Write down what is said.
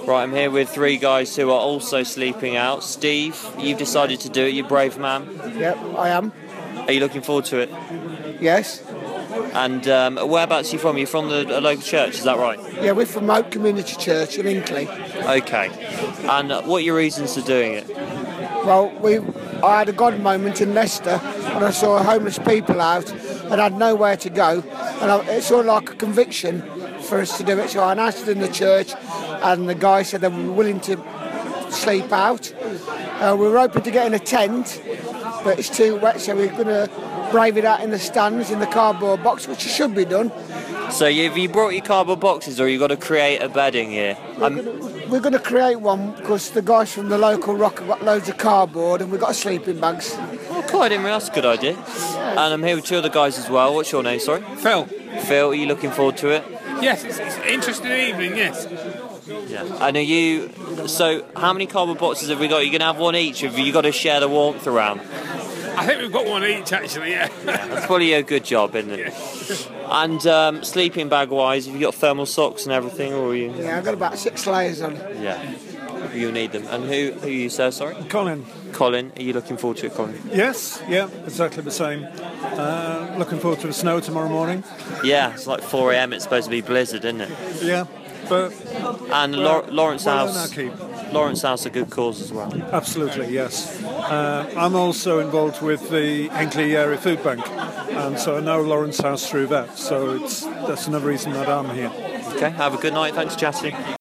Right, I'm here with three guys who are also sleeping out. Steve, you've decided to do it, you brave man. Yep, I am. Are you looking forward to it? Yes. And whereabouts are you from? You're from the local church, is that right? Yeah, we're from Oak Community Church in Inkley. Okay. And what are your reasons for doing it? Well, I had a God moment in Leicester and I saw homeless people out and had nowhere to go. And it's sort of like a conviction for us to do it. So I announced it in the church and the guy said they were willing to sleep out. We were hoping to get in a tent, but it's too wet, so we're going to brave it out in the stands in the cardboard box, which should be done. So have you brought your cardboard boxes, or you got to create a bedding here? We're going to create one because the guys from the local rock have got loads of cardboard and we've got sleeping bags. Oh, cool, I didn't realise. That's a good idea. And I'm here with two other guys as well. What's your name, sorry? Phil. Phil, are you looking forward to it? Yes, it's an interesting evening, yes. Yeah. And so how many cardboard boxes have we got? You're going to have one each, or have you got to share the warmth around? I think we've got one each, actually, yeah. That's probably a good job, isn't it? Yeah. And sleeping bag wise, have you got thermal socks and everything, or are you? Yeah, I've got about 6 layers on. Yeah, you'll need them. And who are you, sir? Sorry. Colin. Colin, are you looking forward to it, Colin? Yes, yeah, exactly the same. Looking forward to the snow tomorrow morning. Yeah, it's like 4 a.m. It's supposed to be blizzard, isn't it? Yeah, but and Lawrence House. Keep. Lawrence House, a good cause as well. Absolutely, yes. I'm also involved with the Hinckley Area Food Bank, and so I know Lawrence House through that. So that's another reason that I'm here. Okay, have a good night. Thanks for chatting.